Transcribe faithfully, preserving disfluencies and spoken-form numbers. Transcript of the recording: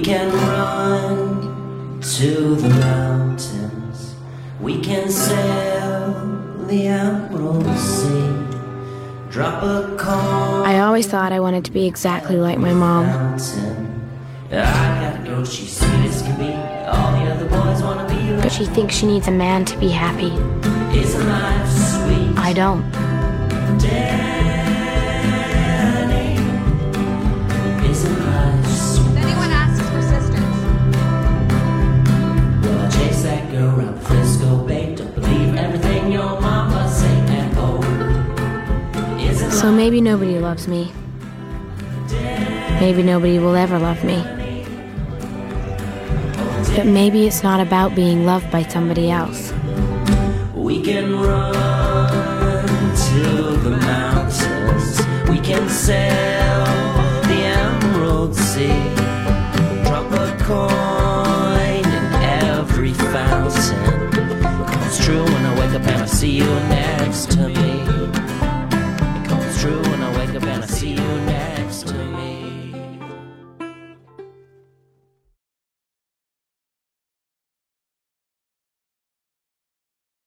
can run to the mountains. We can sail the Emerald Sea. Drop a call. I always thought I wanted to be exactly like my mom. I gotta go, she's sweet as can be. All the other boys wanna be like. But she thinks she needs a man to be happy. Isn't life sweet? I don't. Danny, isn't life sweet? Anyone asks for sisters? Well, I chase that girl around Frisco Bay. Don't believe everything your mama say. And oh, isn't So maybe nobody loves me. Maybe nobody will ever love me. But maybe it's not about being loved by somebody else. we can run to the mountains. We can sail the Emerald Sea.